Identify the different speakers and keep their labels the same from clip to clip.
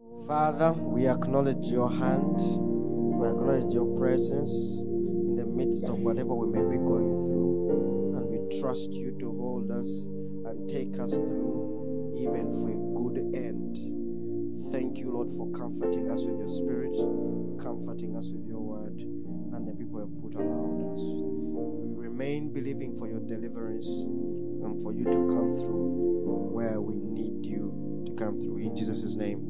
Speaker 1: Father, we acknowledge your hand. We acknowledge your presence in the midst of whatever we may be going through. And we trust you to hold us and take us through even for a good end. Thank you, Lord, for comforting us with your spirit, comforting us with your word, and the people you have put around us. We remain believing for your deliverance and for you to come through where we need you to come through. In Jesus' name.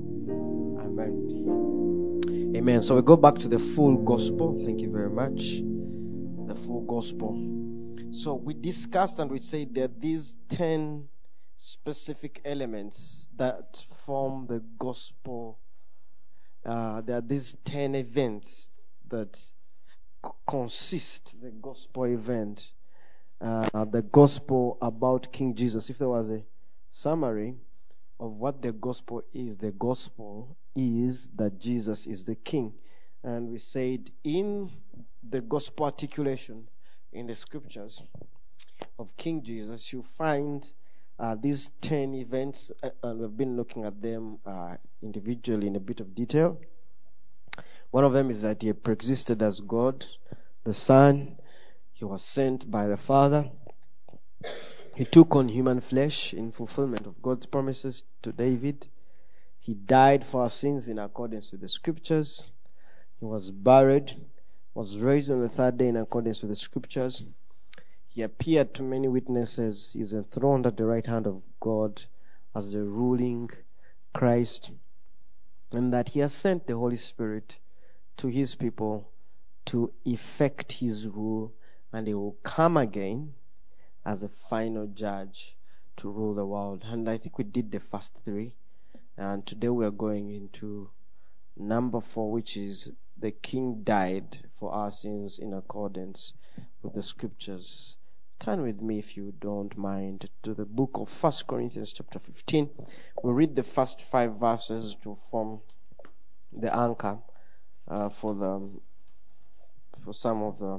Speaker 1: Amen. Amen. So we go back to the full gospel. Thank you very much. The full gospel. So we discussed and we said that these 10 specific elements that form the gospel. There are these 10 events that consist the gospel event. The gospel about King Jesus. If there was a summary of what the gospel is that Jesus is the King. And we said in the gospel articulation in the scriptures of King Jesus, you find these 10 events, and we've been looking at them individually in a bit of detail. One of them is that he pre-existed as God, the Son. He was sent by the Father. He took on human flesh in fulfillment of God's promises to David. He died for our sins in accordance with the scriptures. He was buried, was raised on the third day in accordance with the scriptures. He appeared to many witnesses. He is enthroned at the right hand of God as the ruling Christ. And that he has sent the Holy Spirit to his people to effect his rule, and he will come again as a final judge to rule the world. And I think we did the first 3. And today we are going into number 4, which is the King died for our sins in accordance with the scriptures. Turn with me, if you don't mind, to the book of 1 Corinthians chapter 15. We'll read the first 5 verses to form the anchor for some of the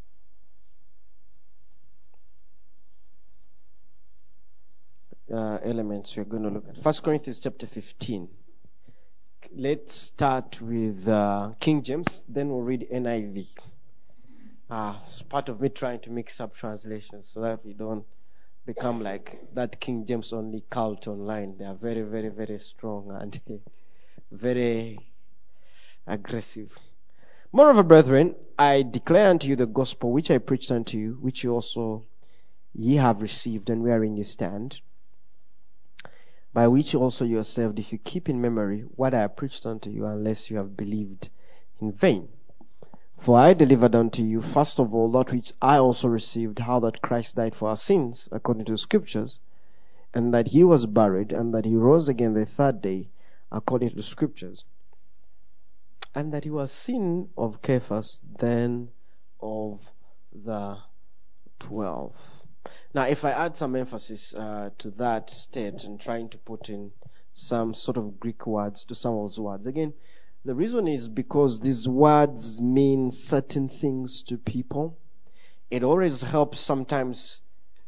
Speaker 1: elements we're going to look at. 1 Corinthians chapter 15. Let's start with King James, then we'll read NIV. It's part of me trying to mix up translations so that we don't become like that King James only cult online. They are very, very, very strong and very aggressive. Moreover, brethren, I declare unto you the gospel which I preached unto you, which you also ye have received, and wherein you stand, by which also you are saved, if you keep in memory what I have preached unto you, unless you have believed in vain. For I delivered unto you first of all that which I also received, how that Christ died for our sins, according to the scriptures, and that he was buried, and that he rose again the third day, according to the scriptures, and that he was seen of Cephas, then of the 12. Now, if I add some emphasis to that state and trying to put in some sort of Greek words to some of those words, again, the reason is because these words mean certain things to people. It always helps sometimes,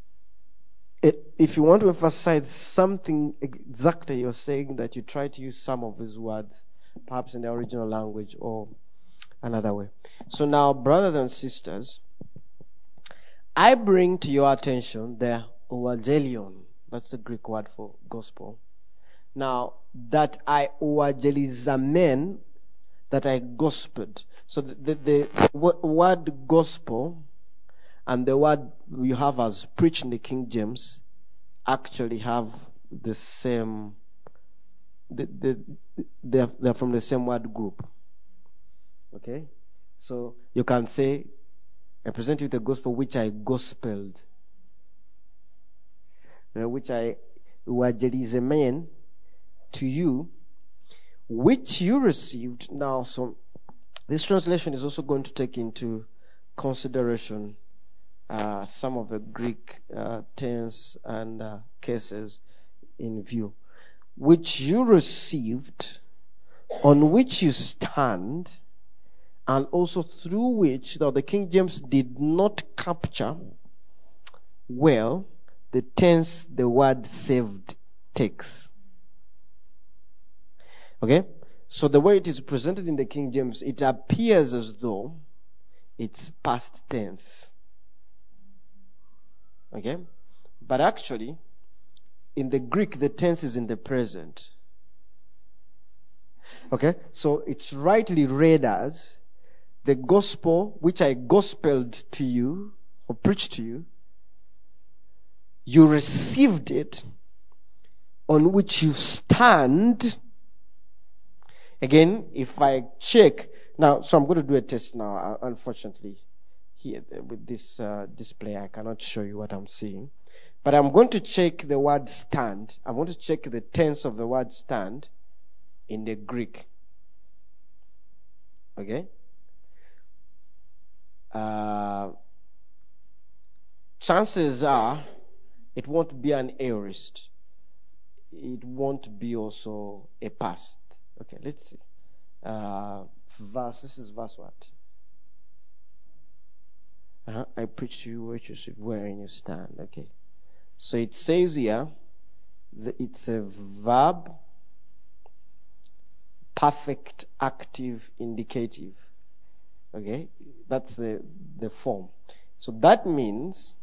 Speaker 1: if you want to emphasize something exactly you're saying, that you try to use some of these words, perhaps in the original language or another way. So now, brothers and sisters, I bring to your attention the euangelion. That's the Greek word for gospel. Now, that I euangelizamen, that I gospeled. So the word gospel and the word you have as preached in the King James actually have the same, they're from the same word group. Okay? So you can say, I present you the gospel which I gospeled, which I euangelizamen to you, which you received. Now, so this translation is also going to take into consideration some of the Greek tense and cases in view. Which you received, on which you stand, and also through which, though the King James did not capture well the tense the word saved takes. Okay? So the way it is presented in the King James, it appears as though it's past tense. Okay? But actually, in the Greek, the tense is in the present. Okay? So it's rightly read as the gospel which I gospeled to you, or preached to you, you received it, on which you stand. Again, if I check, now, so I'm going to do a test now, unfortunately. Here, with this display, I cannot show you what I'm seeing. But I'm going to check the word stand. I want to check the tense of the word stand in the Greek. Okay? Chances are it won't be an aorist. It won't be also a past. Okay, let's see. This is verse what? I preach to you wherein you stand. Okay. So it says here, it's a verb, perfect, active, indicative. Okay? That's the form. So that means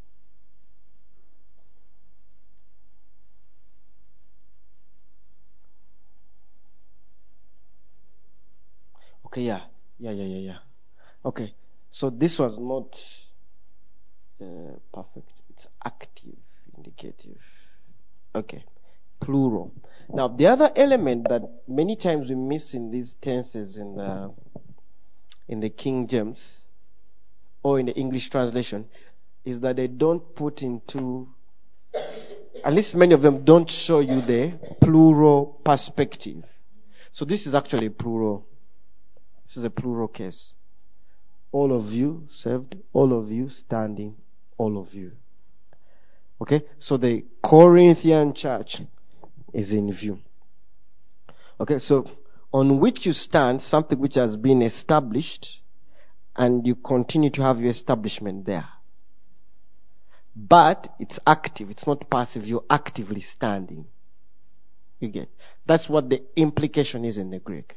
Speaker 1: okay, yeah. Okay, so this was not perfect. It's active, indicative. Okay, plural. Now, the other element that many times we miss in these tenses in the King James or in the English translation is that they don't put into, at least many of them don't show you the plural perspective. So this is actually plural. This is a plural case. All of you saved, all of you standing, all of you. Okay? So the Corinthian church is in view. Okay, so on which you stand, something which has been established, and you continue to have your establishment there. But it's active, it's not passive, you're actively standing. You get? That's what the implication is in the Greek.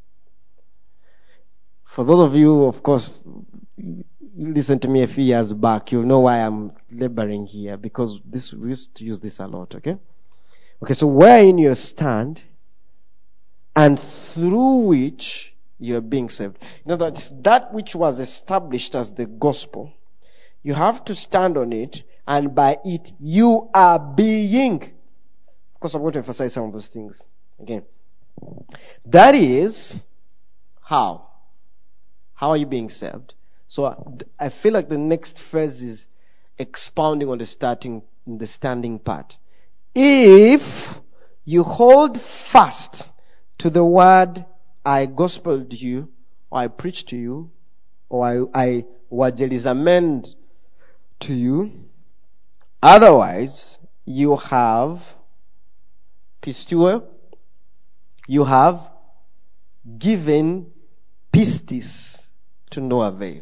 Speaker 1: For those of you, of course, you listen to me a few years back, you'll know why I'm laboring here, because we used to use this a lot, okay? Okay, so wherein you stand, and through which you're being saved. You know, that which was established as the gospel, you have to stand on it, and by it you are being. Of course, I'm going to emphasize some of those things again. That is how. How are you being saved? So I feel like the next phrase is expounding on the standing part. If you hold fast to the word I gospeled you, or I preached to you, or I evangelized to you, otherwise you have pistua, you have given pistis to no avail.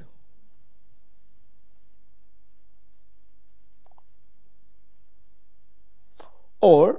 Speaker 1: Or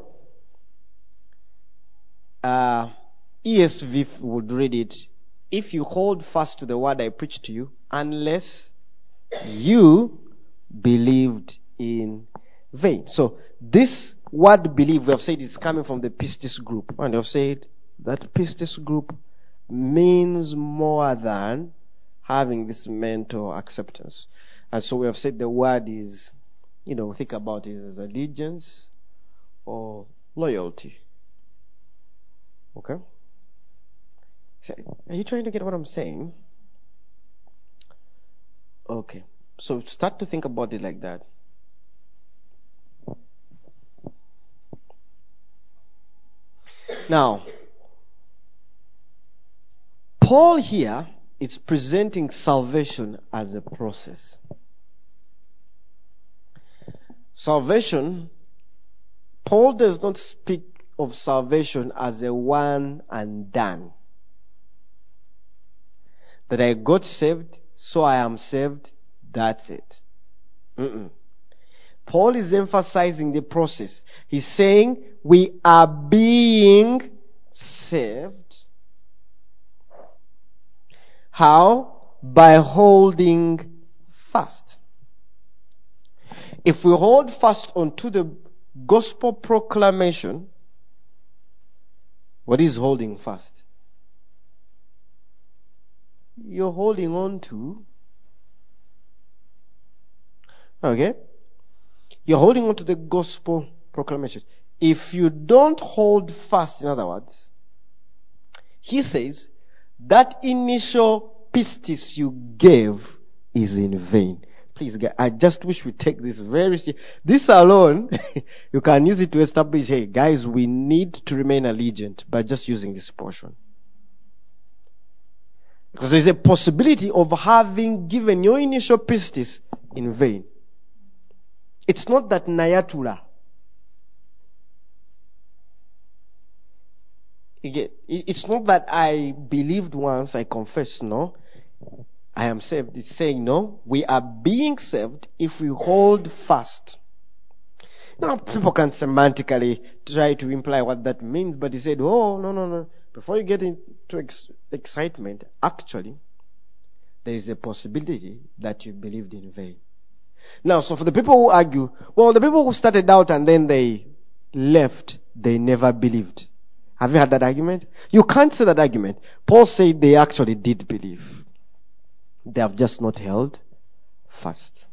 Speaker 1: ESV would read it, if you hold fast to the word I preached to you, unless you believed in vain. So this word believe, we have said, is coming from the pistis group. And we have said that pistis group means more than having this mental acceptance. And so we have said the word is, think about it as allegiance or loyalty. Okay? So, are you trying to get what I'm saying? Okay. So start to think about it like that. Now, Paul here is presenting salvation as a process. Salvation, Paul does not speak of salvation as a one and done. That I got saved, so I am saved, that's it. Paul is emphasizing the process. He's saying we are being saved, How? By holding fast. If we hold fast onto the gospel proclamation, what is holding fast? You're holding on to. Okay? You're holding on to the gospel proclamation. If you don't hold fast, in other words, he says, that initial pistis you gave is in vain. Please, I just wish we take this very seriously. This alone, you can use it to establish, hey, guys, we need to remain allegiant by just using this portion. Because there's a possibility of having given your initial pistis in vain. It's not that nayatura. It's not that I believed once, I confessed, no. I am saved. It's saying, no, we are being saved if we hold fast. Now, people can semantically try to imply what that means, but he said, oh, no. Before you get into excitement, actually, there is a possibility that you believed in vain. Now, so for the people who argue, well, the people who started out and then they left, they never believed. Have you had that argument? You can't say that argument. Paul said they actually did believe. They have just not held fast.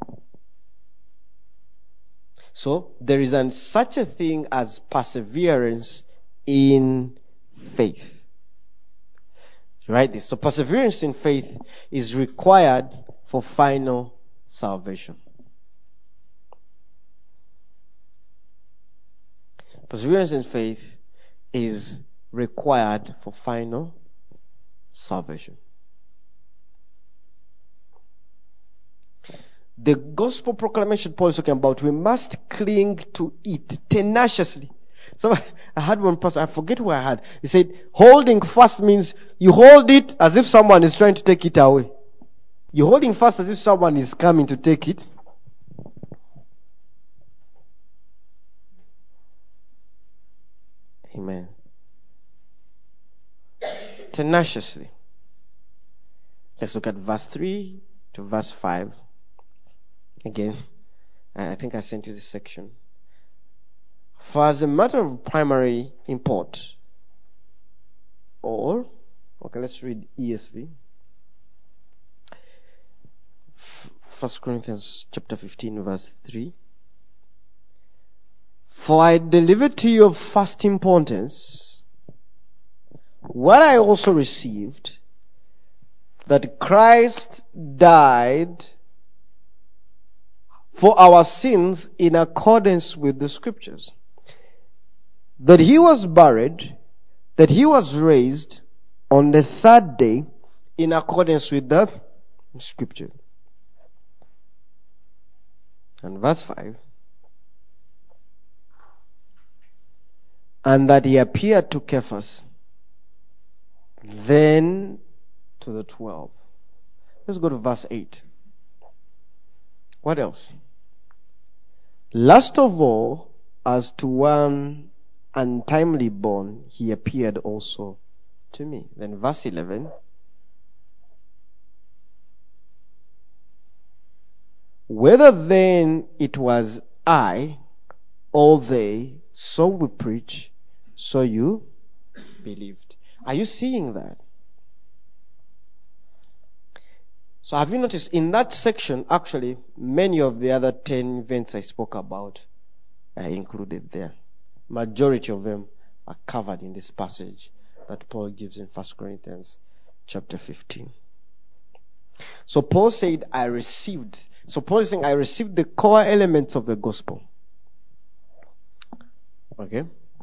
Speaker 1: So, there is such a thing as perseverance in faith. Right? So, perseverance in faith is required for final salvation. Perseverance in faith is required for final salvation. The gospel proclamation Paul is talking about, we must cling to it tenaciously. So I had one person, I forget who I had. He said, holding fast means you hold it as if someone is trying to take it away. You're holding fast as if someone is coming to take it. Amen. Tenaciously. Let's look at verse 3 to verse 5. Again, I think I sent you this section. For as a matter of primary import, let's read ESV. 1 Corinthians chapter 15 verse 3. For I delivered to you of first importance what I also received, that Christ died for our sins in accordance with the scriptures, that he was buried, that he was raised on the third day in accordance with the scripture. And verse 5, and that he appeared to Cephas, then to the 12. Let's go to verse 8. What else? Last of all, as to one untimely born, he appeared also to me. Then verse 11. Whether then it was I or they, so we preach, so you believed. Are you seeing that? So have you noticed in that section, actually, many of the other 10 events I spoke about are included there. Majority of them are covered in this passage that Paul gives in 1 Corinthians chapter 15. So Paul said, So Paul is saying, I received the core elements of the gospel. Okay?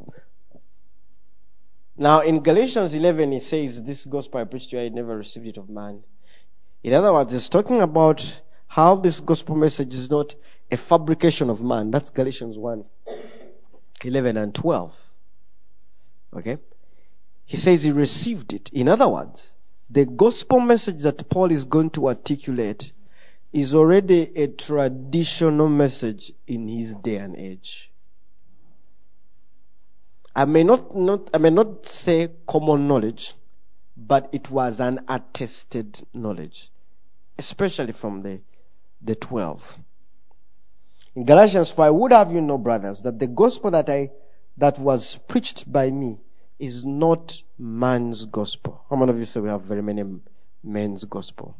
Speaker 1: Now in Galatians 11, he says, this gospel I preached to you, I never received it of man. In other words, he's talking about how this gospel message is not a fabrication of man. That's Galatians 1, 11 and 12. Okay? He says he received it. In other words, the gospel message that Paul is going to articulate is already a traditional message in his day and age. I may not say common knowledge, but it was an attested knowledge, especially from the 12. In Galatians 5, would have you know, brothers, that the gospel that was preached by me is not man's gospel. How many of you say we have very many men's gospel?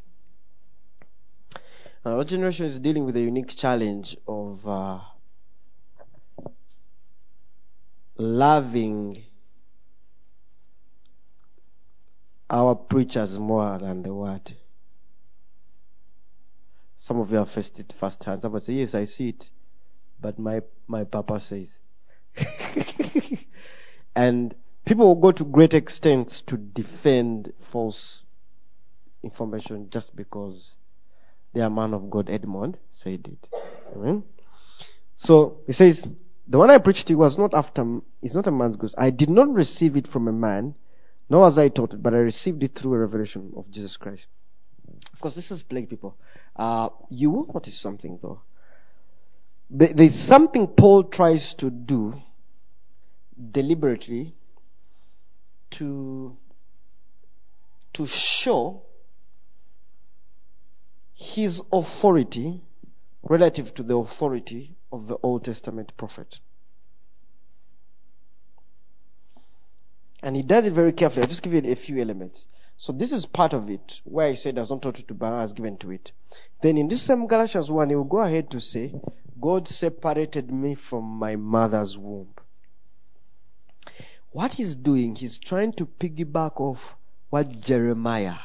Speaker 1: Our generation is dealing with a unique challenge of loving our preachers more than the word. Some of you have faced it firsthand. Somebody say, yes, I see it, but my papa says. And people will go to great extents to defend false information just because their man of God, Edmond, said it. Amen? So, he says, the one I preached to you was not it's not a man's gospel. I did not receive it from a man, nor was I taught it, but I received it through a revelation of Jesus Christ. Of course, this is plague, people. You will notice something, though. There's something Paul tries to do deliberately to show his authority relative to the authority of the Old Testament prophet. And he does it very carefully. I'll just give you a few elements. So this is part of it, where he said, "Has not taught it to Balaam, has given to it." Then in this same Galatians 1, he will go ahead to say, God separated me from my mother's womb. What he's doing, he's trying to piggyback off what Jeremiah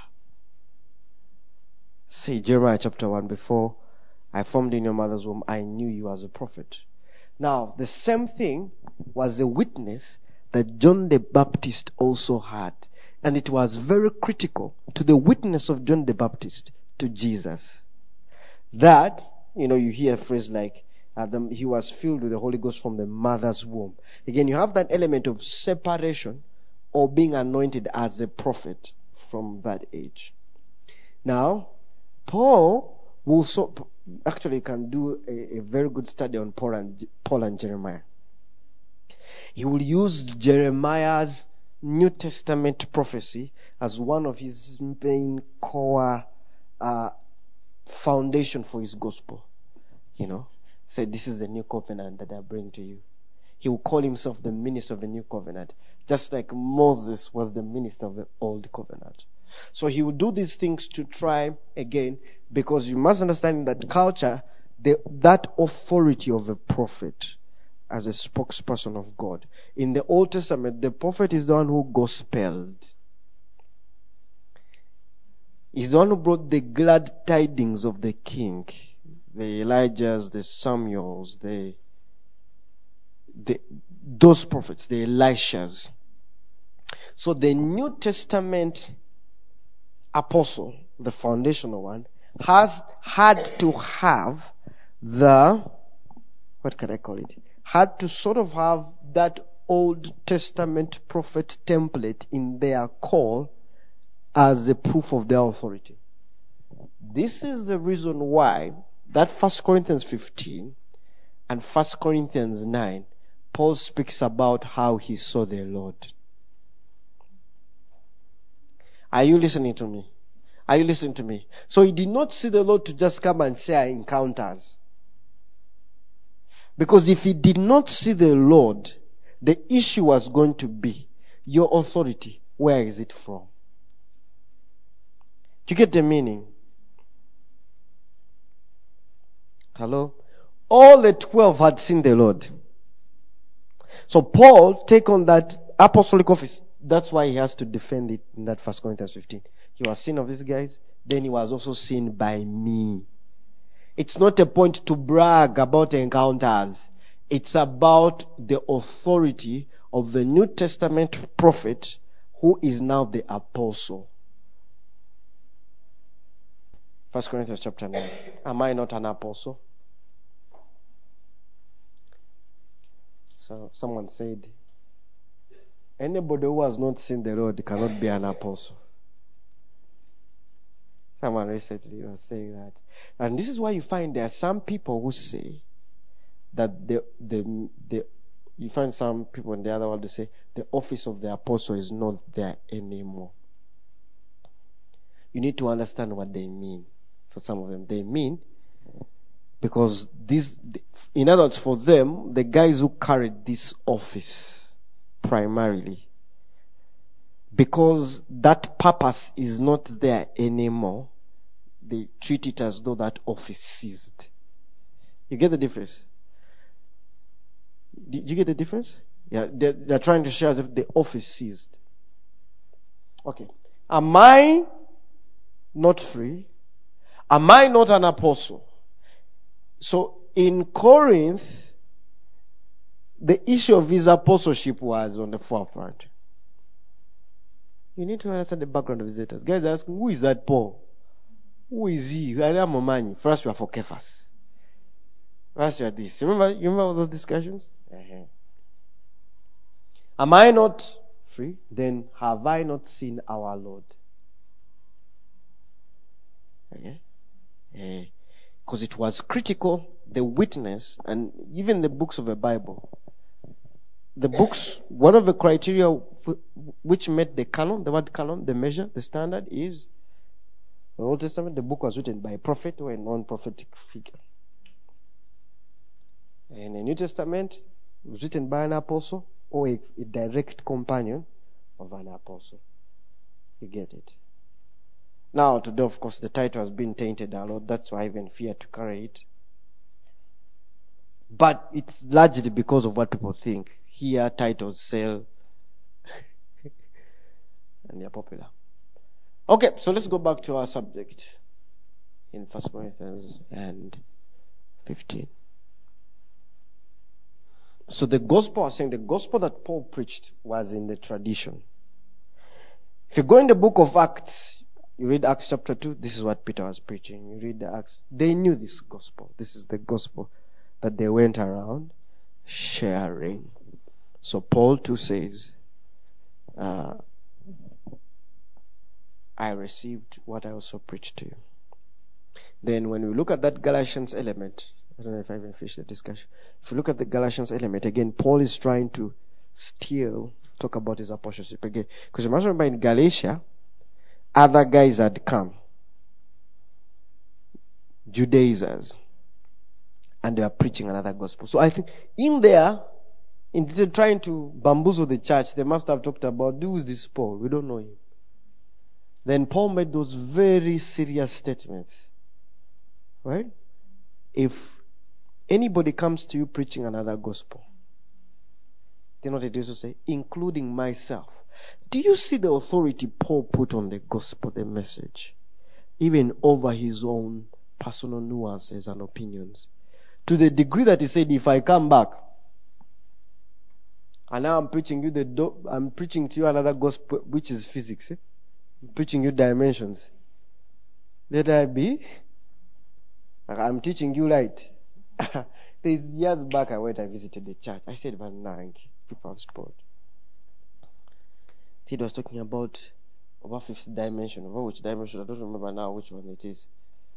Speaker 1: say. Jeremiah chapter 1, before I formed in your mother's womb, I knew you as a prophet. Now, the same thing was a witness that John the Baptist also had. And it was very critical to the witness of John the Baptist to Jesus. That, you hear a phrase like, he was filled with the Holy Ghost from the mother's womb. Again, you have that element of separation or being anointed as a prophet from that age. Now, Paul actually can do a very good study on Paul and Jeremiah. He will use Jeremiah's New Testament prophecy as one of his main core foundation for his gospel. Say, this is the new covenant that I bring to you. He will call himself the minister of the new covenant, just like Moses was the minister of the old covenant. So he will do these things to try again, because you must understand that culture, that authority of a prophet as a spokesperson of God. In the Old Testament, the prophet is the one who gospeled. He's the one who brought the glad tidings of the king. The Elijahs, the Samuels, those prophets, the Elishas. So the New Testament apostle, the foundational one, had to have had to sort of have that Old Testament prophet template in their call as a proof of their authority. This is the reason why that 1 Corinthians 15 and 1 Corinthians 9, Paul speaks about how he saw the Lord. Are you listening to me? Are you listening to me? So he did not see the Lord to just come and share encounters. Because if he did not see the Lord, the issue was going to be your authority. Where is it from? Do you get the meaning? Hello? All the 12 had seen the Lord. So Paul take on that apostolic office. That's why he has to defend it in that 1 Corinthians 15. He was seen of these guys, then he was also seen by me. It's not a point to brag about encounters. It's about the authority of the New Testament prophet who is now the apostle. 1 Corinthians chapter 9. Am I not an apostle? So someone said, anybody who has not seen the Lord cannot be an apostle. Someone recently was saying that. And this is why you find there are some people who say that you find some people in the other world who say the office of the apostle is not there anymore. You need to understand what they mean. For some of them, they mean because in other words, for them, the guys who carried this office primarily, because that purpose is not there anymore, they treat it as though that office ceased. You get the difference? Did you get the difference? Yeah, they're trying to share as if the office ceased. Okay. Am I not free? Am I not an apostle? So in Corinth, the issue of his apostleship was on the forefront. You need to understand the background of his letters. Guys are asking, who is that Paul? Who is he? First we are for Cephas. First you are this. You remember all those discussions? Uh-huh. Am I not free? Then have I not seen our Lord? Okay. Because it was critical, the witness, and even the books of the Bible. The books, one of the criteria which met the canon, the word canon, the measure, the standard is the Old Testament, the book was written by a prophet or a non-prophetic figure. And the New Testament was written by an apostle or a direct companion of an apostle. You get it? Now, today, of course, the title has been tainted a lot. That's why I even fear to carry it. But it's largely because of what people think. Here, titles sell. And they're popular. Okay, so let's go back to our subject in 1 Corinthians 15. So the gospel, I was saying, the gospel that Paul preached was in the tradition. If you go in the book of Acts, you read Acts chapter 2, this is what Peter was preaching. You read the Acts, they knew this gospel. This is the gospel that they went around sharing. So Paul too says, I received what I also preached to you. Then when we look at that Galatians element, I don't know if I even finished the discussion. If you look at the Galatians element, again, Paul is trying to still talk about his apostleship again. Because you must remember in Galatia, other guys had come. Judaizers. And they are preaching another gospel. So I think in there, instead of trying to bamboozle the church, they must have talked about, who is this Paul? We don't know him. Then Paul made those very serious statements. Right? If anybody comes to you preaching another gospel, you know what it is to say? Including myself. Do you see the authority Paul put on the gospel, the message? Even over his own personal nuances and opinions. To the degree that he said, if I come back, and now I'm preaching to you another gospel, which is physics. I'm preaching you dimensions. Let I be. I'm teaching you light. There's years back I visited the church. I said, Van people have spoiled. Sid was talking about over fifth dimension. Over which dimension? I don't remember now which one it is.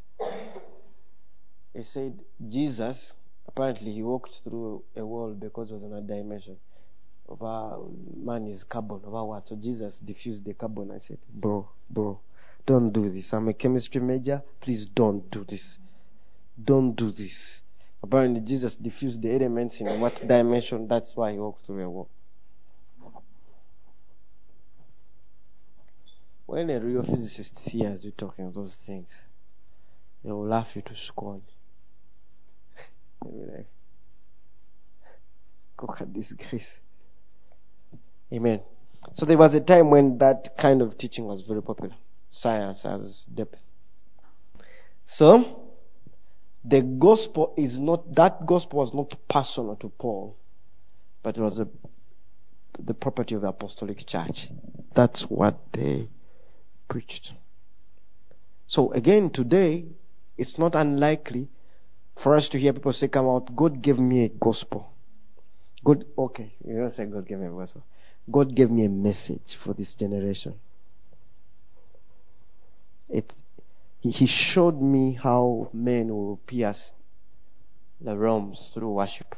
Speaker 1: He said Jesus, apparently he walked through a wall because it was another dimension. Over man is carbon, over what? So Jesus diffused the carbon. I said, bro, don't do this. I'm a chemistry major. Please don't do this. Don't do this. Apparently Jesus diffused the elements in what dimension? That's why he walked through a wall. When a real physicist hears you talking those things, they will laugh you to scorn. They'll be like, look at these guys. Amen. So there was a time when that kind of teaching was very popular. Science has depth. So, that gospel was not personal to Paul, but it was the property of the apostolic church. That's what they preached. So again, today, it's not unlikely for us to hear people say, come out, God gave me a gospel. You don't say God gave me a gospel. God gave me a message for this generation. He showed me how men will pierce the realms through worship.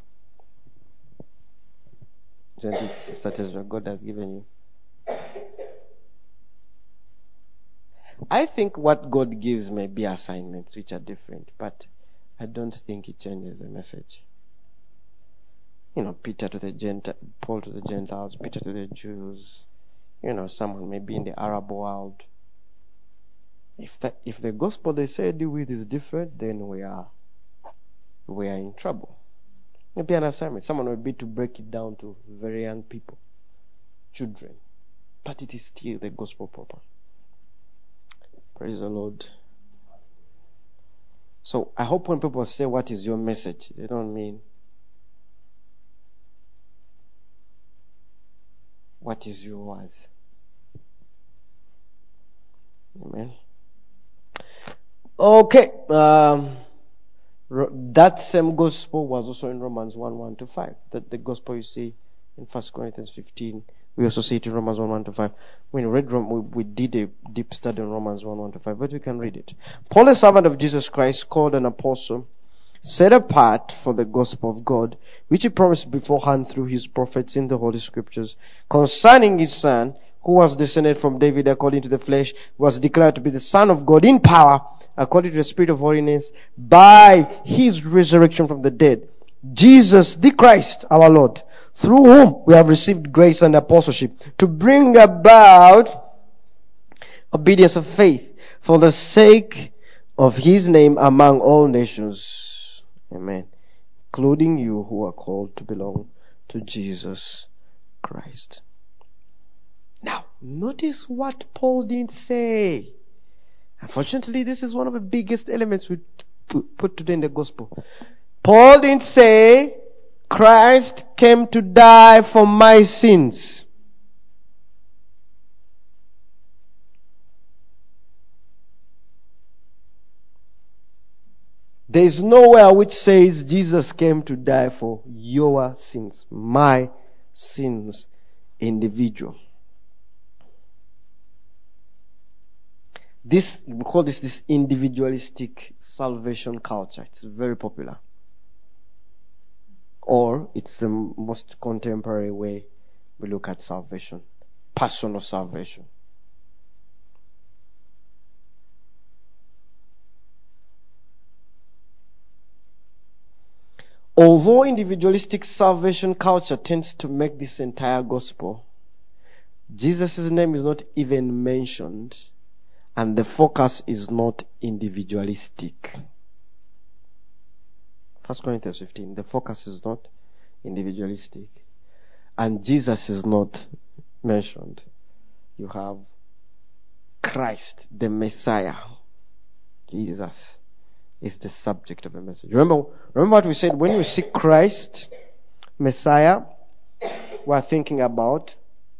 Speaker 1: Isn't it, Sister Tesra? God has given you. I think what God gives may be assignments which are different, but I don't think it changes the message. Peter to the Paul to the Gentiles, Peter to the Jews. Someone maybe in the Arab world. If the gospel they say deal with is different, then we are in trouble. Maybe an assignment. Someone will be to break it down to very young people, children, but it is still the gospel proper. Praise the Lord. So I hope when people say, "What is your message?" they don't mean, "What is yours?" Amen. Okay. That same gospel was also in Romans 1:1-5. That the gospel you see in 1 Corinthians 15, we also see it in Romans 1:1-5. When we read we did a deep study on Romans 1:1-5, but we can read it. Paul, a servant of Jesus Christ, called an apostle, set apart for the gospel of God, which he promised beforehand through his prophets in the Holy Scriptures, concerning his Son, who was descended from David according to the flesh, was declared to be the Son of God in power, according to the Spirit of holiness, by his resurrection from the dead. Jesus, the Christ, our Lord, through whom we have received grace and apostleship, to bring about obedience of faith for the sake of his name among all nations. Amen. Including you who are called to belong to Jesus Christ. Now, notice what Paul didn't say. Unfortunately, this is one of the biggest elements we put today in the gospel. Paul didn't say, Christ came to die for my sins. There is nowhere which says Jesus came to die for your sins, my sins, individual. We call this individualistic salvation culture. It's very popular. Or it's the most contemporary way we look at salvation. Personal salvation. Although individualistic salvation culture tends to make this entire gospel, Jesus' name is not even mentioned, and the focus is not individualistic. 1 Corinthians 15, the focus is not individualistic. And Jesus is not mentioned. You have Christ, the Messiah. Jesus is the subject of the message. Remember what we said, when we see Christ, Messiah, we're thinking about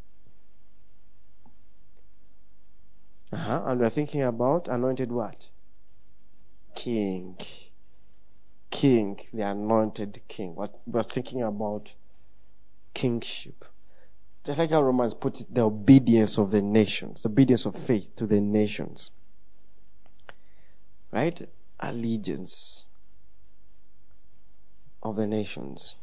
Speaker 1: and we're thinking about anointed what? King, the anointed king. We're thinking about kingship. Just like how Romans put it, the obedience of the nations, obedience of faith to the nations. Right? Allegiance of the nations.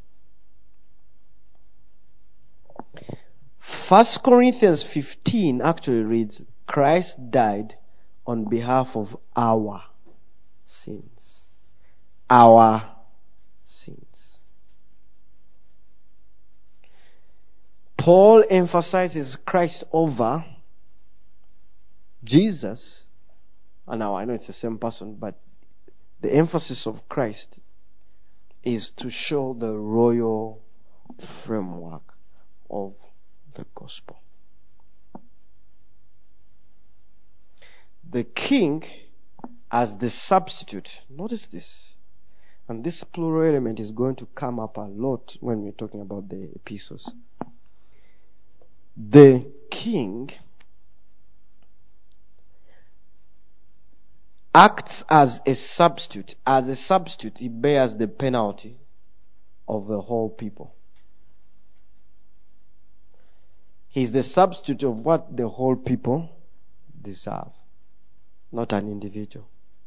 Speaker 1: 1 Corinthians 15 actually reads, Christ died on behalf of our sins. Our sins. Paul emphasizes Christ over Jesus. And now I know it's the same person, but the emphasis of Christ is to show the royal framework of the gospel. The king as the substitute. Notice this. And this plural element is going to come up a lot when we're talking about the epistles. The king acts as a substitute. As a substitute, he bears the penalty of the whole people. He's the substitute of what the whole people deserve, not an individual.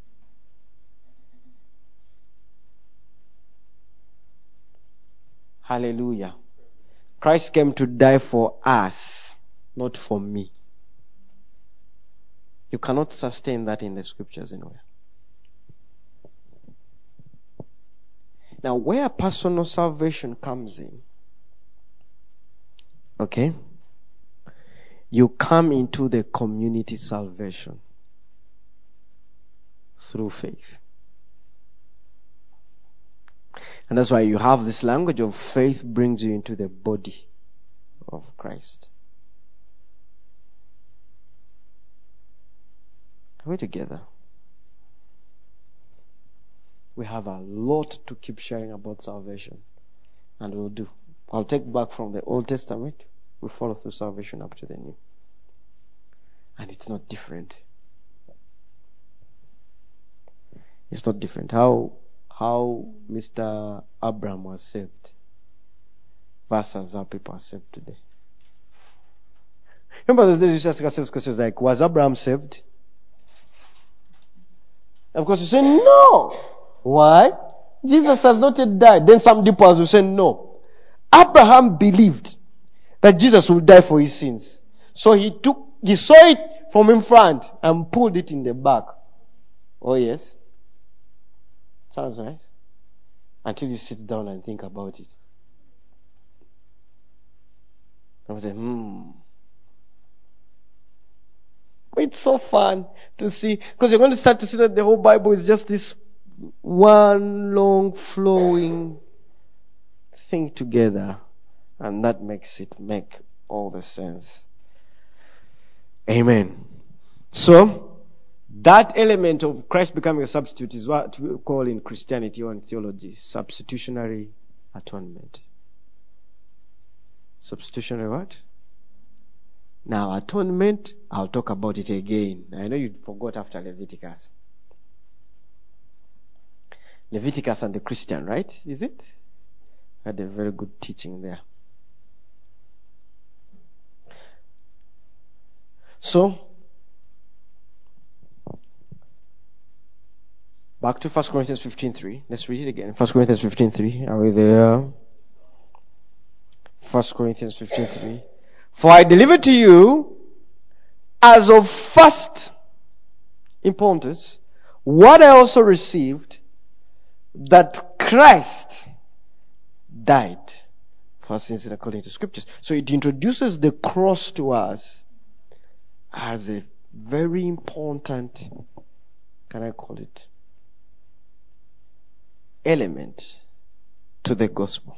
Speaker 1: Hallelujah. Christ came to die for us, not for me. You cannot sustain that in the scriptures anywhere. Now, where personal salvation comes in, okay, you come into the community salvation through faith. And that's why you have this language of faith brings you into the body of Christ. Are we together? We have a lot to keep sharing about salvation. And we'll do. I'll take back from the Old Testament. We follow through salvation up to the New. And it's not different. It's not different. How Mr. Abraham was saved versus how people are saved today. Remember the just ask ourselves questions like, was Abraham saved? Of course you say no. Why? Jesus has not yet died. Then some people will say no. Abraham believed that Jesus would die for his sins. So he saw it from in front and pulled it in the back. Oh yes. Sounds nice. Until you sit down and think about it. I say, It's so fun to see, because you're going to start to see that the whole Bible is just this one long flowing thing together, and that makes it make all the sense. Amen. So, that element of Christ becoming a substitute is what we call in Christianity or in theology substitutionary atonement. Substitutionary what? Now, atonement, I'll talk about it again. I know you forgot after Leviticus. Leviticus and the Christian, right? Is it? Had a very good teaching there. So, back to 1 Corinthians 15:3. Let's read it again. 1 Corinthians 15:3. Are we there? 1 Corinthians 15:3. For I delivered to you as of first importance what I also received, that Christ died for our sins according to scriptures. So it introduces the cross to us as a very important, can I call it, element to the gospel.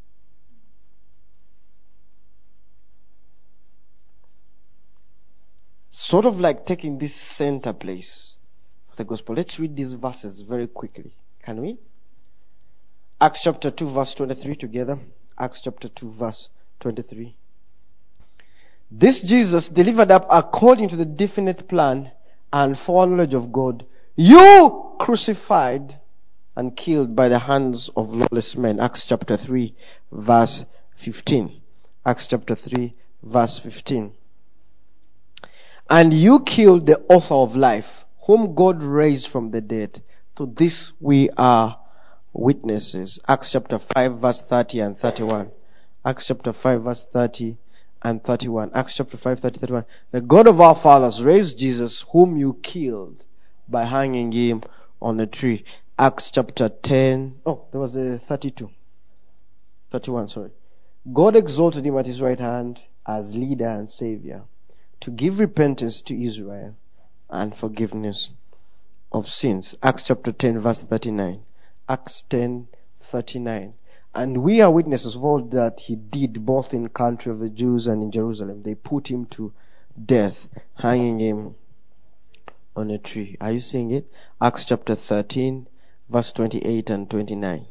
Speaker 1: Sort of like taking this center place for the gospel. Let's read these verses very quickly. Can we? Acts chapter 2 verse 23 together. Acts chapter 2 verse 23. This Jesus delivered up according to the definite plan and foreknowledge of God, you crucified and killed by the hands of lawless men. Acts chapter 3 verse 15. Acts chapter 3 verse 15. And you killed the author of life, whom God raised from the dead. To this we are witnesses. Acts chapter 5 verse 30 and 31. Acts chapter 5 verse 30 and 31. Acts chapter 5, 30, 31. The God of our fathers raised Jesus, whom you killed by hanging him on a tree. Acts chapter 10. Oh, there was a 32. 31, sorry. God exalted him at his right hand as leader and savior, to give repentance to Israel and forgiveness of sins. Acts chapter 10 verse 39. Acts 10, 39. And we are witnesses of all that he did, both in country of the Jews and in Jerusalem. They put him to death, hanging him on a tree. Are you seeing it? Acts chapter 13 verse 28 and 29.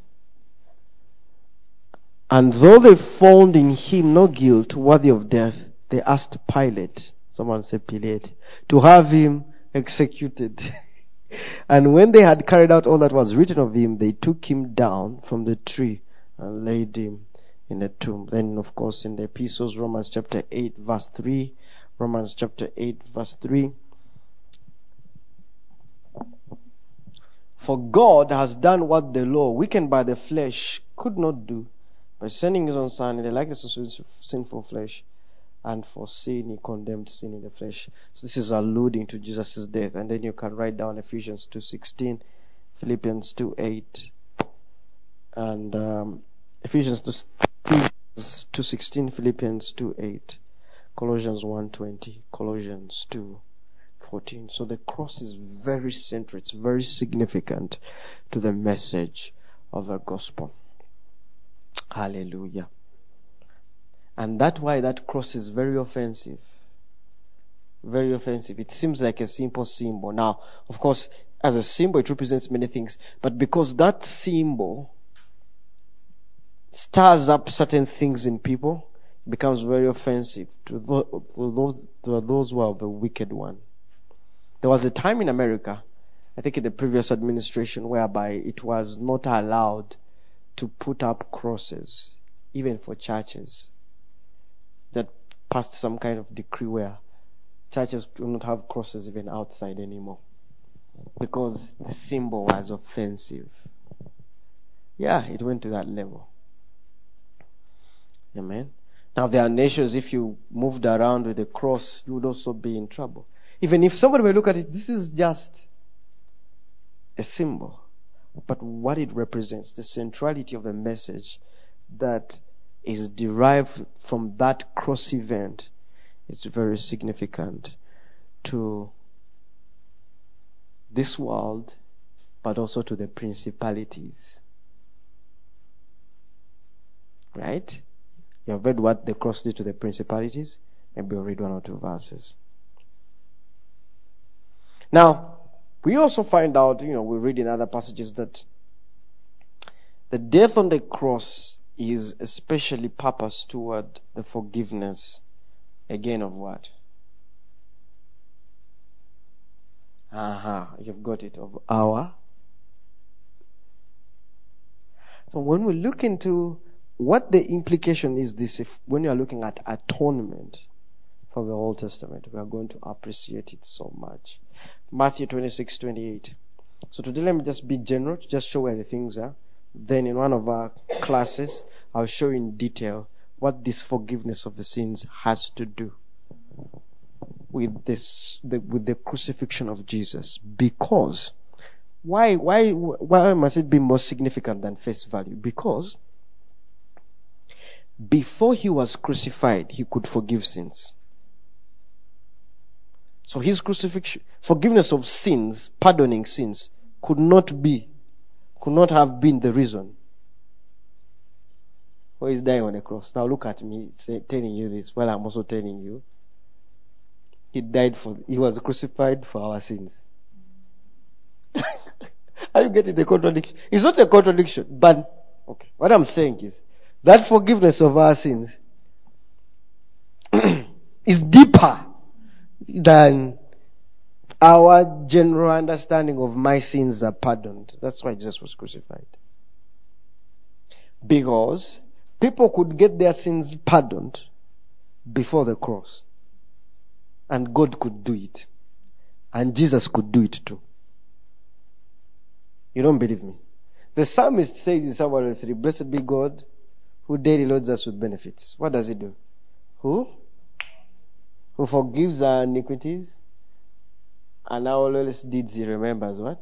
Speaker 1: And though they found in him no guilt worthy of death, they asked Pilate, someone say Pilate, to have him executed. And when they had carried out all that was written of him, they took him down from the tree and laid him in a tomb. Then, of course, in the epistles, Romans chapter 8 verse 3, Romans chapter 8 verse 3. For God has done what the law, weakened by the flesh, could not do, by sending his own Son in the likeness of sinful flesh, and for sin he condemned sin in the flesh. So this is alluding to Jesus' death. And then you can write down Ephesians 2:16, Philippians 2:8, and Ephesians 2:16, Philippians 2:8, Colossians 1:20, Colossians 2:14. So the cross is very central. It's very significant to the message of the gospel. Hallelujah. And that's why that cross is very offensive. Very offensive. It seems like a simple symbol. Now, of course, as a symbol, it represents many things. But because that symbol stirs up certain things in people, it becomes very offensive to those who are the wicked one. There was a time in America, I think in the previous administration, whereby it was not allowed to put up crosses, even for churches. That passed some kind of decree where churches do not have crosses even outside anymore, because the symbol was offensive. Yeah, it went to that level. Amen. Now there are nations, if you moved around with a cross, you would also be in trouble. Even if somebody will look at it, this is just a symbol. But what it represents, the centrality of the message that is derived from that cross event, is very significant to this world, but also to the principalities. Right? You have read what the cross did to the principalities? Maybe we'll read one or two verses. Now, we also find out, we read in other passages that the death on the cross is especially purposed toward the forgiveness, again, of what? You've got it, of our. So when we look into what the implication is this, when you are looking at atonement from the Old Testament, we are going to appreciate it so much. Matthew 26:28. So today let me just be general, to just show where the things are. Then in one of our classes, I'll show you in detail what this forgiveness of the sins has to do with the crucifixion of Jesus. Because why must it be more significant than face value? Because before he was crucified, he could forgive sins. So his crucifixion, forgiveness of sins, pardoning sins, could not have been the reason why he's dying on the cross. Now look at me telling you this while I'm also telling you he was crucified for our sins. Are you getting the contradiction? It's not a contradiction, but okay. What I'm saying is that forgiveness of our sins is deeper than our general understanding of my sins are pardoned. That's why Jesus was crucified. Because people could get their sins pardoned before the cross. And God could do it. And Jesus could do it too. You don't believe me? The psalmist says in Psalm 103, "Blessed be God who daily loads us with benefits." What does he do? Who forgives our iniquities, and our lawless deeds he remembers. What?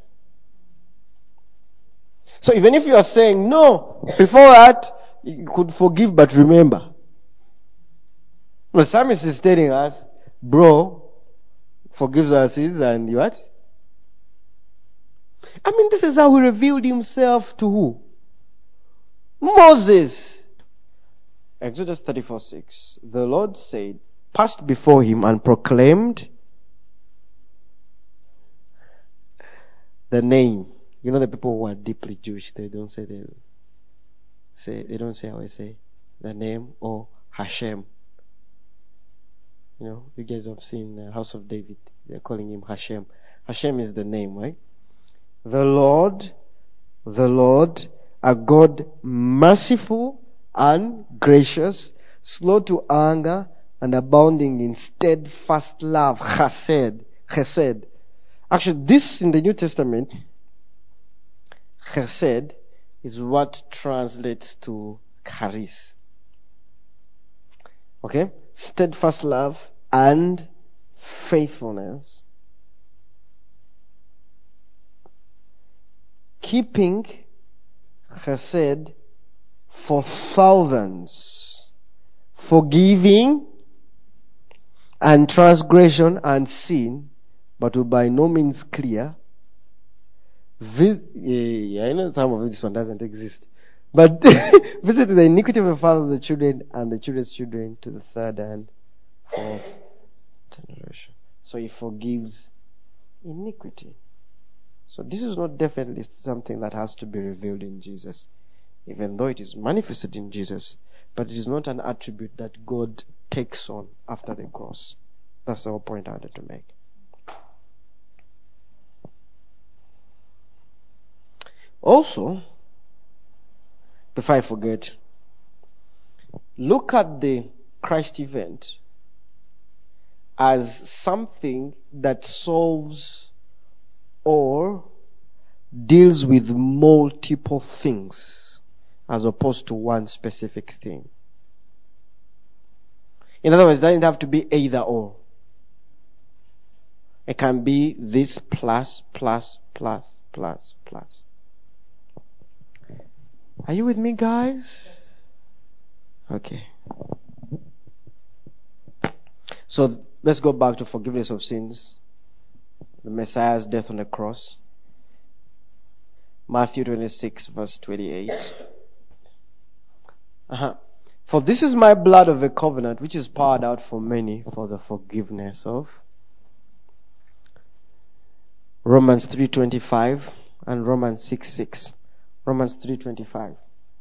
Speaker 1: So even if you are saying, no, before that, you could forgive but remember. The psalmist is telling us, bro, forgives our sins and what? I mean, this is how he revealed himself to who? Moses. Exodus 34:6. The Lord said, passed before him and proclaimed the name. You know, the people who are deeply Jewish, they don't say how I say the name or Hashem. You know, you guys have seen the House of David. They're calling him Hashem. Hashem is the name, right? The Lord, a God merciful and gracious, slow to anger, and abounding in steadfast love. Chesed. Actually, this in the New Testament, chesed, is what translates to charis. Okay? steadfast love, and faithfulness. Keeping chesed for thousands, forgiving and transgression and sin, but will by no means clear. I know some of this one doesn't exist. But visit the iniquity of the fathers of the children and the children's children to the third and fourth generation. So he forgives iniquity. So this is not definitely something that has to be revealed in Jesus, even though it is manifested in Jesus, but it is not an attribute that God takes on after the cross. That's the whole point I wanted to make. Also, before I forget, look at the Christ event as something that solves or deals with multiple things as opposed to one specific thing. In other words, it doesn't have to be either or. It can be this plus, plus, plus, plus, plus. Are you with me, guys? Okay. So let's go back to forgiveness of sins. The Messiah's death on the cross. Matthew 26 verse 28. For this is my blood of the covenant, which is poured out for many for the forgiveness of. Romans 3:25 and Romans 6:6. Romans 3:25.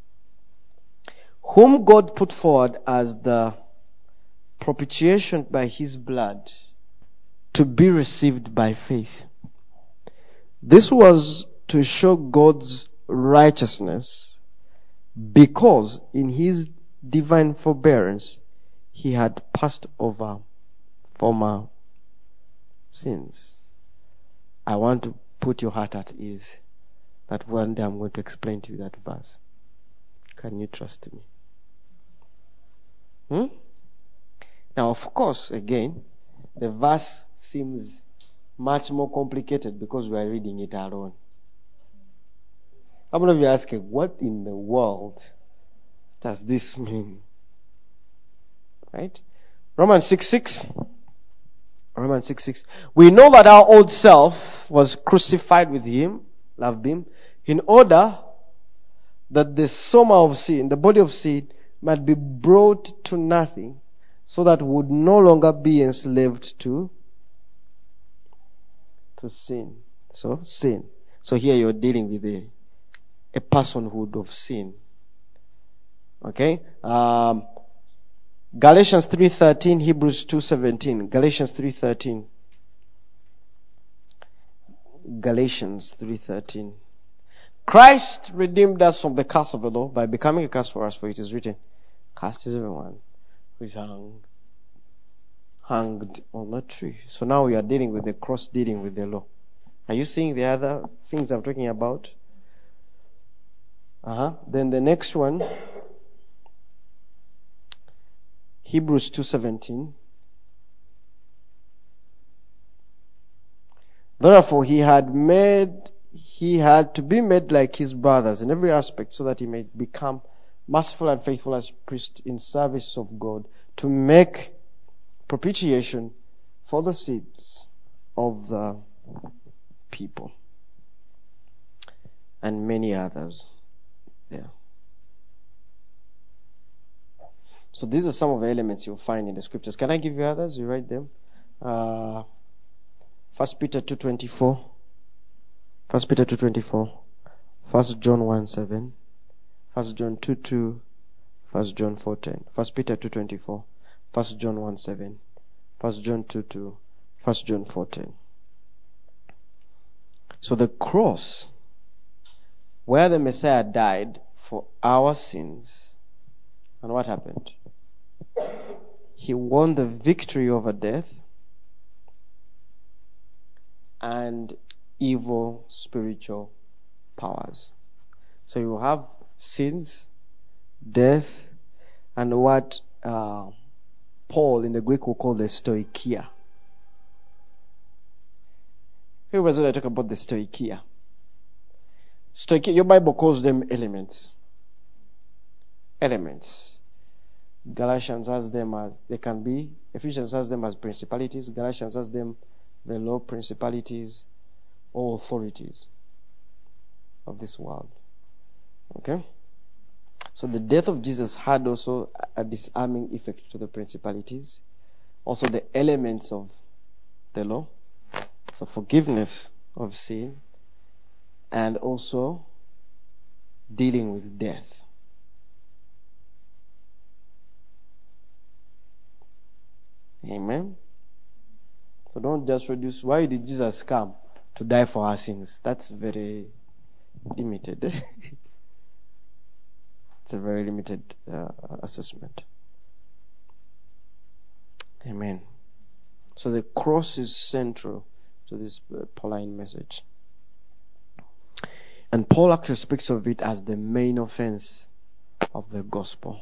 Speaker 1: Whom God put forward as the propitiation by his blood to be received by faith. This was to show God's righteousness, because in his divine forbearance he had passed over former sins. I want to put your heart at ease that one day I'm going to explain to you that verse. Can you trust me? Now, of course, again, the verse seems much more complicated because we are reading it alone. How many of you are asking, what in the world does this mean? Right? Romans 6:6. Romans 6:6. We know that our old self was crucified with him, loved him, in order that the soma of sin, the body of sin, might be brought to nothing, so that we would no longer be enslaved to sin. So, sin. So here you're dealing with a personhood of sin. Okay? Galatians 3:13, Hebrews 2:17. Galatians 3:13. Galatians 3:13. Christ redeemed us from the curse of the law by becoming a curse for us, for it is written, cursed is everyone who is hanged on a tree. So now we are dealing with the cross, dealing with the law. Are you seeing the other things I'm talking about? Then the next one, Hebrews 2:17. Therefore he had to be made like his brothers in every aspect, so that he may become merciful and faithful as priest in service of God, to make propitiation for the sins of the people. And many others there. So these are some of the elements you'll find in the scriptures. Can I give you others? You write them. 1 Peter 2:24. 1 Peter 2:24. 1 John 1:7. 1 John 2:2. 1 John 4:10. 1 Peter 2:24. 1 John 1:7. 1 John 2:2. 1 John 4:10. So the cross, where the Messiah died for our sins, and what happened? He won the victory over death and evil spiritual powers. So you have sins, death, and what Paul in the Greek will call the stoikia. Here's what I talk about the stoikia. Stoikia, your Bible calls them elements. Elements. Galatians has them as, they can be, Ephesians has them as principalities. Galatians has them the low principalities or authorities of this world. Okay? So the death of Jesus had also a disarming effect to the principalities. Also the elements of the law. So forgiveness of sin. And also dealing with death. Amen. So don't just reduce, why did Jesus come? To die for our sins. That's very limited. It's a very limited assessment. Amen. So the cross is central to this Pauline message. And Paul actually speaks of it as the main offense of the gospel.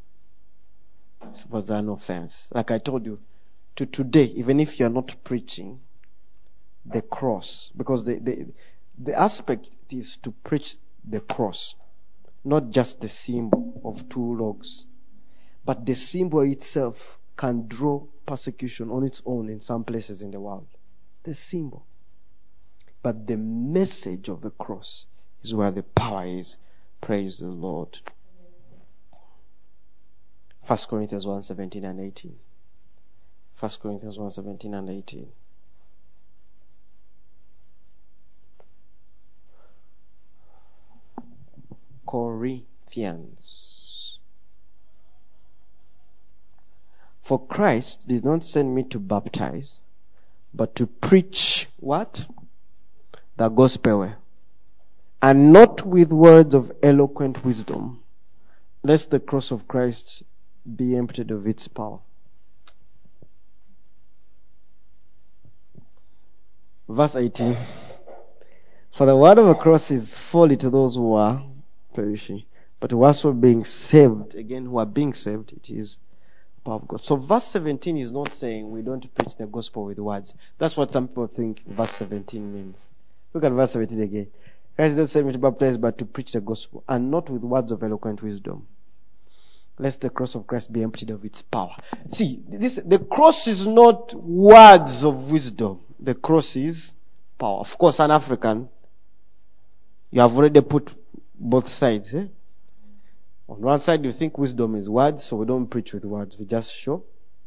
Speaker 1: It was an offense. Like I told you, to today, even if you're not preaching the cross, because the aspect is to preach the cross, not just the symbol of two logs, but the symbol itself can draw persecution on its own in some places in the world. The symbol. But the message of the cross is where the power is. Praise the Lord. 1 Corinthians 1:17 and 18. 1 Corinthians 1:17 and 18. Corinthians. For Christ did not send me to baptize, but to preach what? The gospel. And not with words of eloquent wisdom, lest the cross of Christ be emptied of its power. Verse 18. For the word of the cross is folly to those who are perishing, but to us who are being saved, again who are being saved, it is the power of God. So verse 17 is not saying we don't preach the gospel with words. That's what some people think verse 17 means. Look at verse 17 again. Christ did not send me to baptize, but to preach the gospel, and not with words of eloquent wisdom, lest the cross of Christ be emptied of its power. See, the cross is not words of wisdom. The cross is power. Of course, an African, you have already put both sides. On one side, you think wisdom is words, so we don't preach with words. We just show.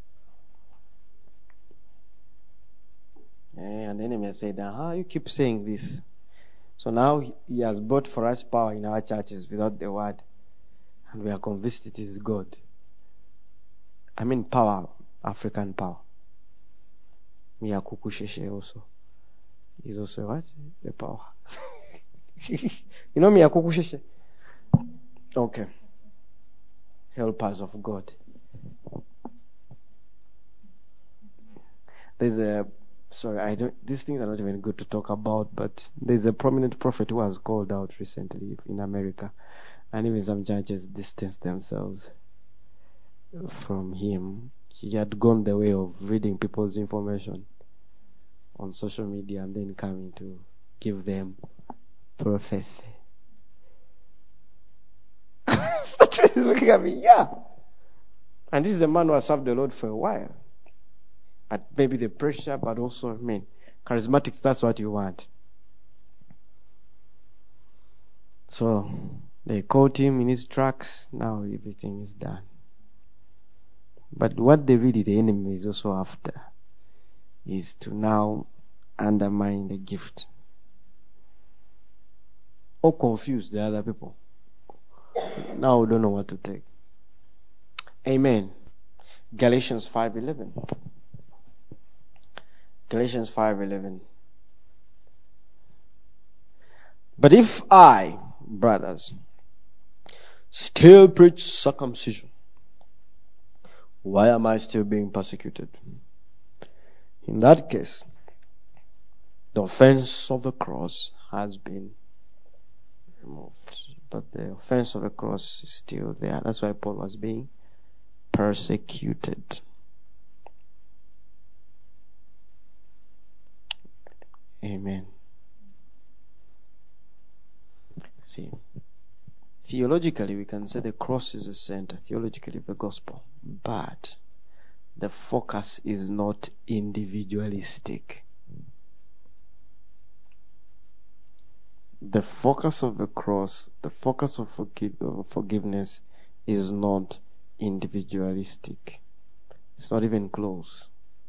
Speaker 1: And the enemy said, you keep saying this. So now he has brought for us power in our churches without the word. And we are convinced it is God. I mean power, African power. Miyakukusheshe also is also what? The power. You know Miyakukusheshe? Okay. Helpers of God. These things are not even good to talk about, but there's a prominent prophet who was called out recently in America. And even some churches distanced themselves from him. He had gone the way of reading people's information on social media and then coming to give them prophecy. Such is looking at me, yeah. And this is a man who has served the Lord for a while. But maybe the pressure, but also, charismatics, that's what you want. So, they caught him in his tracks. Now everything is done. But what the enemy is also after is to now undermine the gift. Or confuse the other people. Now we don't know what to take. Amen. Galatians 5:11. Galatians 5:11. But if I, brothers, still preach circumcision, why am I still being persecuted? In that case, the offense of the cross has been removed. But the offense of the cross is still there. That's why Paul was being persecuted. Amen. See, theologically we can say the cross is the center, theologically of the gospel, but the focus is not individualistic. The focus of the cross, the focus of forgiveness is not individualistic. It's not even close.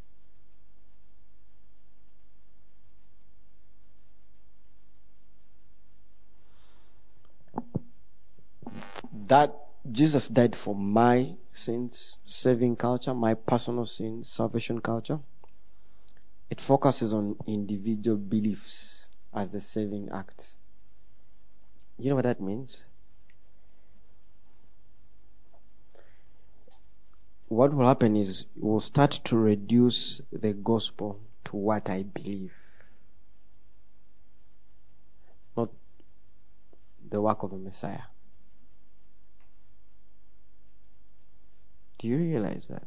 Speaker 1: That Jesus died for my sins, saving culture, my personal sins, salvation culture. It focuses on individual beliefs as the saving act. You know what that means? What will happen is we'll start to reduce the gospel to what I believe, not the work of the Messiah. Do you realize that?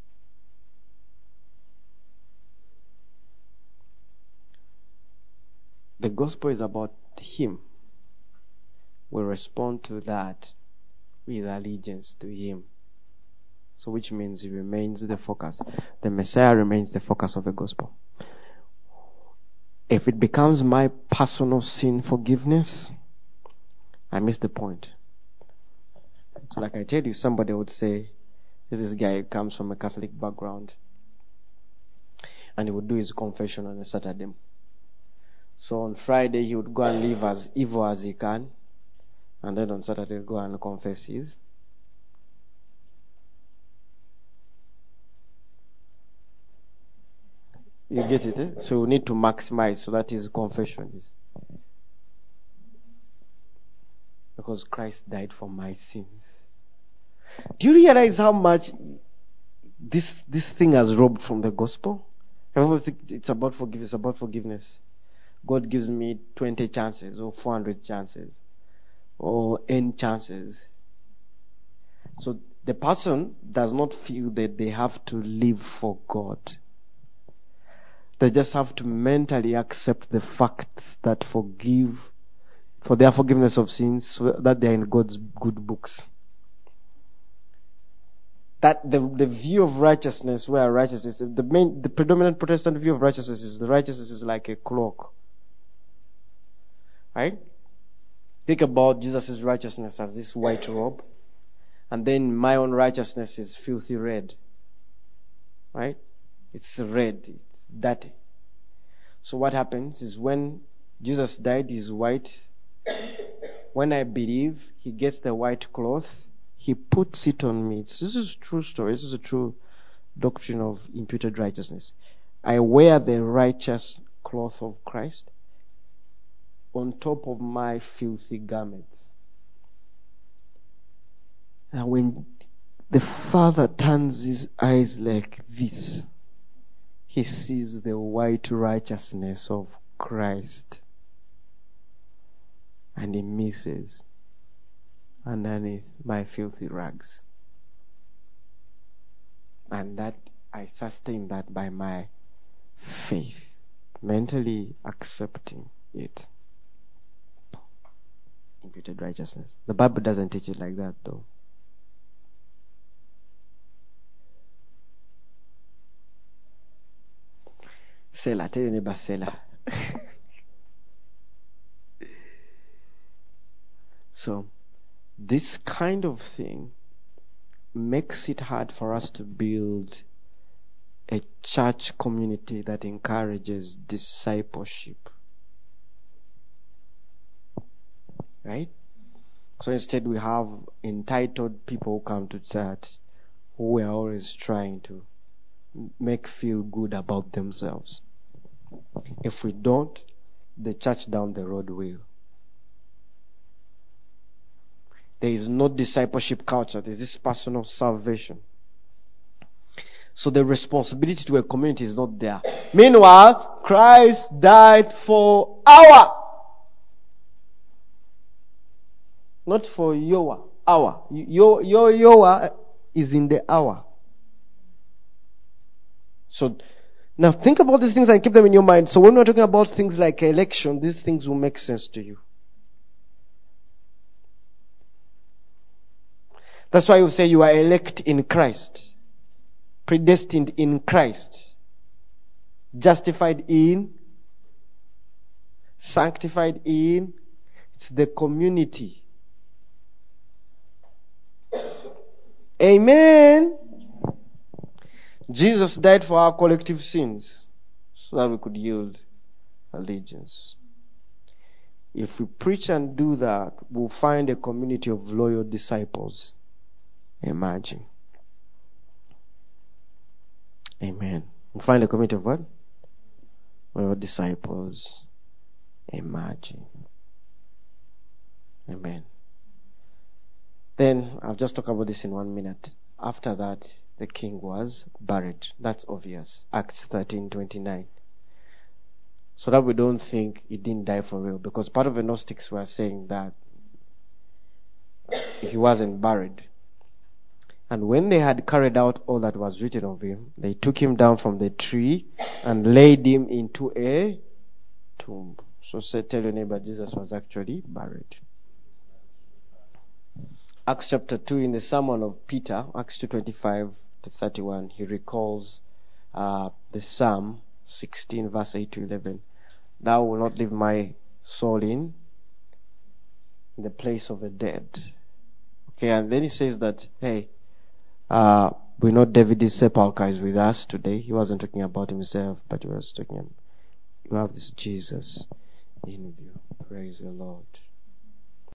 Speaker 1: The gospel is about Him. We respond to that with allegiance to Him. So which means He remains the focus. The Messiah remains the focus of the gospel. If it becomes my personal sin forgiveness, I miss the point. So like I tell you, somebody would say, this guy who comes from a Catholic background, and he would do his confession on a Saturday. So on Friday he would go and live as evil as he can, and then on Saturday go and confess his. You get it, eh? So we need to maximize so that his confession is. Because Christ died for my sins. Do you realize how much this thing has robbed from the gospel? Everyone thinks it's about forgiveness, it's about forgiveness. God gives me 20 chances or 400 chances or N chances. So the person does not feel that they have to live for God. They just have to mentally accept the fact that for their forgiveness of sins, so that they are in God's good books. That the view of righteousness, where righteousness, the predominant Protestant view of righteousness is the righteousness is like a cloak. Right? Think about Jesus' righteousness as this white robe, and then my own righteousness is filthy red. Right? It's red, it's dirty. So what happens is when Jesus died, he's white. When I believe, he gets the white cloth, he puts it on me. This is a true story. This is a true doctrine of imputed righteousness. I wear the righteous cloth of Christ on top of my filthy garments. And when the Father turns his eyes like this, he sees the white righteousness of Christ. And he misses underneath my filthy rags. And that I sustain that by my faith, mentally accepting it. Imputed righteousness. The Bible doesn't teach it like that though. Selah, tell your neighbor Selah. So, this kind of thing makes it hard for us to build a church community that encourages discipleship. Right? So instead we have entitled people who come to church who are always trying to make feel good about themselves. If we don't, the church down the road will. There is no discipleship culture. There is this personal salvation. So the responsibility to a community is not there. Meanwhile, Christ died for not for your hour. Your is in the hour. So Now think about these things and keep them in your mind. So when we're talking about things like election, these things will make sense to you. That's why you say you are elect in Christ, predestined in Christ, justified in, sanctified in. It's the community. Amen. Jesus died for our collective sins so that we could yield allegiance. If we preach and do that, we'll find a community of loyal disciples. Imagine. Amen. We'll find a community of what? Loyal disciples. Imagine. Amen. Then, I'll just talk about this in 1 minute. After that, the king was buried. That's obvious. Acts 13:29. So that we don't think he didn't die for real. Because part of the Gnostics were saying that he wasn't buried. And when they had carried out all that was written of him, they took him down from the tree and laid him into a tomb. So tell your neighbor, Jesus was actually buried. Acts chapter 2, in the sermon of Peter, Acts 2:25-31, he recalls the Psalm 16 verse 8-11. Thou will not leave my soul in the place of the dead. Okay, and then he says that, hey, we know David's sepulchre is with us today. He wasn't talking about himself, but he was talking about, you have this Jesus in you. Praise the Lord.